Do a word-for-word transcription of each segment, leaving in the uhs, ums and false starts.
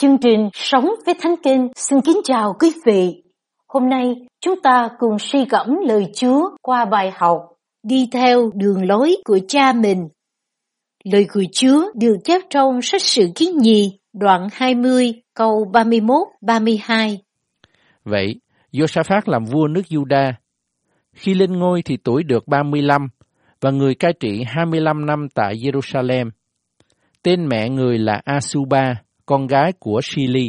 Chương trình Sống với Thánh Kinh xin kính chào quý vị. Hôm nay chúng ta cùng suy gẫm lời Chúa qua bài học Đi theo đường lối của cha mình. Lời của Chúa được chép trong sách Sử Ký Nhì, đoạn hai mươi, câu ba mươi mốt ba mươi hai. Vậy, Giô-sa-phát làm vua nước Giu-đa. Khi lên ngôi thì tuổi được ba mươi lăm, và người cai trị hai mươi lăm năm tại Giê-ru-sa-lem. Tên mẹ người là A-su-ba, con gái của Si-li.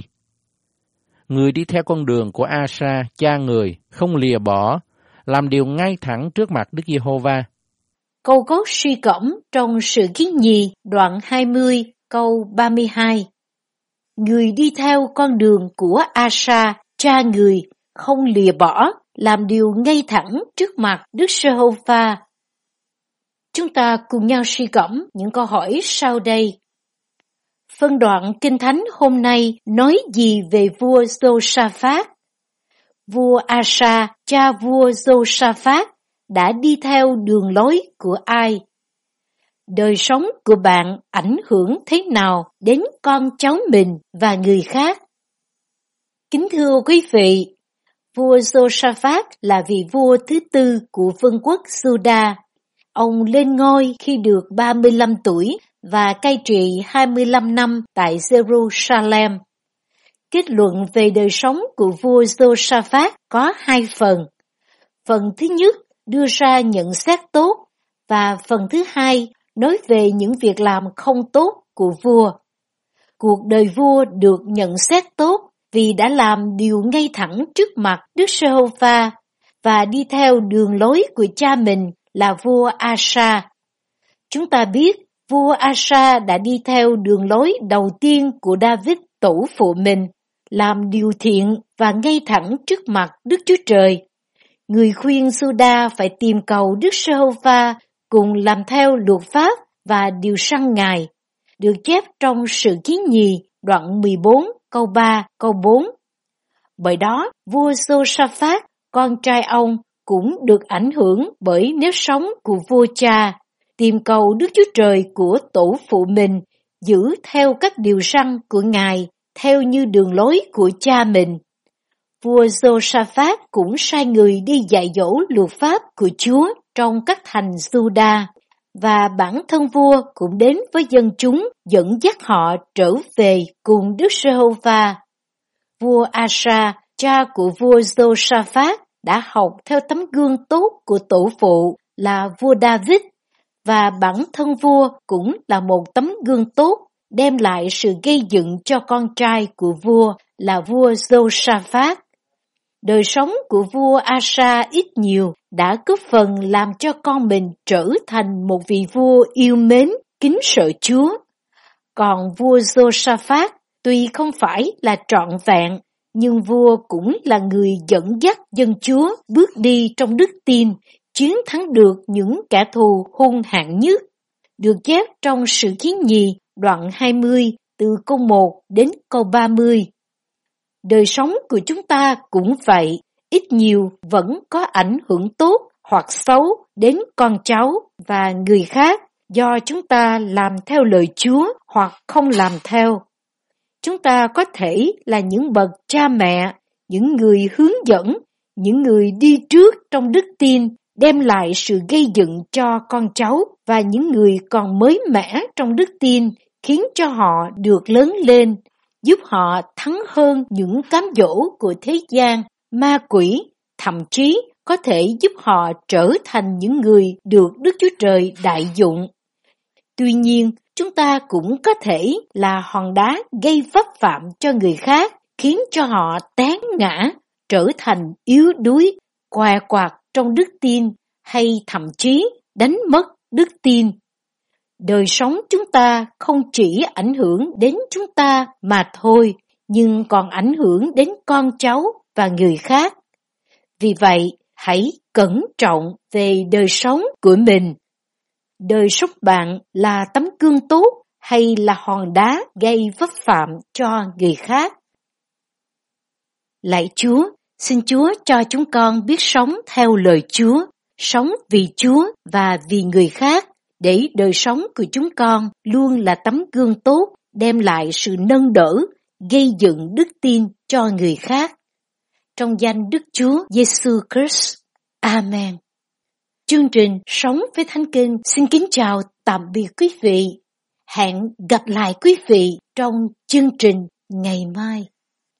Người đi theo con đường của A-sa, cha người, không lìa bỏ, làm điều ngay thẳng trước mặt Đức Giê-hô-va. Câu gốc suy gẫm trong Sử Ký Nhì, đoạn hai mươi, câu ba mươi hai. Người đi theo con đường của A-sa, cha người, không lìa bỏ, làm điều ngay thẳng trước mặt Đức Giê-hô-va. Chúng ta cùng nhau suy gẫm những câu hỏi sau đây. Phân đoạn Kinh Thánh hôm nay nói gì về vua Giô-sa-phát? Vua A-sa, cha vua Giô-sa-phát, đã đi theo đường lối của ai? Đời sống của bạn ảnh hưởng thế nào đến con cháu mình và người khác? Kính thưa quý vị, vua Giô-sa-phát là vị vua thứ tư của vương quốc Giu-đa. Ông lên ngôi khi được ba mươi lăm tuổi và cai trị hai mươi lăm năm tại Giê-ru-sa-lem. Kết luận về đời sống của vua Giô-sa-phát có hai phần. Phần thứ nhất đưa ra nhận xét tốt, và phần thứ hai nói về những việc làm không tốt của vua. Cuộc đời vua được nhận xét tốt vì đã làm điều ngay thẳng trước mặt Đức Giê-hô-va và đi theo đường lối của cha mình là vua A-sa. Chúng ta biết vua A-sa đã đi theo đường lối đầu tiên của David tổ phụ mình, làm điều thiện và ngay thẳng trước mặt Đức Chúa Trời. Người khuyên Giu-đa phải tìm cầu Đức Giê-hô-va cùng làm theo luật pháp và điều răn Ngài, được chép trong Sử Ký Nhì đoạn mười bốn, câu ba, câu bốn. Bởi đó, vua Giô-sa-phát, con trai ông, cũng được ảnh hưởng bởi nếp sống của vua cha, tìm cầu Đức Chúa Trời của tổ phụ mình, giữ theo các điều răn của Ngài, theo như đường lối của cha mình. Vua Giô-sa-phát cũng sai người đi dạy dỗ luật pháp của Chúa trong các thành Giu-đa, và bản thân vua cũng đến với dân chúng dẫn dắt họ trở về cùng Đức Giê-hô-va. Vua A-sa, cha của vua Giô-sa-phát, đã học theo tấm gương tốt của tổ phụ là vua David, và bản thân vua cũng là một tấm gương tốt, đem lại sự gây dựng cho con trai của vua là vua Giô-sa-phát. Đời sống của vua A-sa ít nhiều đã góp phần làm cho con mình trở thành một vị vua yêu mến, kính sợ Chúa. Còn vua Giô-sa-phát tuy không phải là trọn vẹn, nhưng vua cũng là người dẫn dắt dân Chúa bước đi trong đức tin, chiến thắng được những kẻ thù hung hãn nhất, được chép trong Sử Ký Nhì đoạn hai mươi từ câu một đến câu ba mươi. Đời sống của chúng ta cũng vậy, ít nhiều vẫn có ảnh hưởng tốt hoặc xấu đến con cháu và người khác do chúng ta làm theo lời Chúa hoặc không làm theo. Chúng ta có thể là những bậc cha mẹ, những người hướng dẫn, những người đi trước trong đức tin, đem lại sự gây dựng cho con cháu và những người còn mới mẻ trong đức tin, khiến cho họ được lớn lên, giúp họ thắng hơn những cám dỗ của thế gian, ma quỷ, thậm chí có thể giúp họ trở thành những người được Đức Chúa Trời đại dụng. Tuy nhiên, chúng ta cũng có thể là hòn đá gây vấp phạm cho người khác, khiến cho họ té ngã, trở thành yếu đuối, què quạt trong đức tin, hay thậm chí đánh mất đức tin. Đời sống chúng ta không chỉ ảnh hưởng đến chúng ta mà thôi, nhưng còn ảnh hưởng đến con cháu và người khác. Vì vậy, hãy cẩn trọng về đời sống của mình. Đời sống bạn là tấm gương tốt hay là hòn đá gây vấp phạm cho người khác? Lạy Chúa, xin Chúa cho chúng con biết sống theo lời Chúa, sống vì Chúa và vì người khác, để đời sống của chúng con luôn là tấm gương tốt, đem lại sự nâng đỡ, gây dựng đức tin cho người khác. Trong danh Đức Chúa Giêsu Christ. Amen. Chương trình Sống với Thánh Kinh xin kính chào tạm biệt quý vị. Hẹn gặp lại quý vị trong chương trình ngày mai.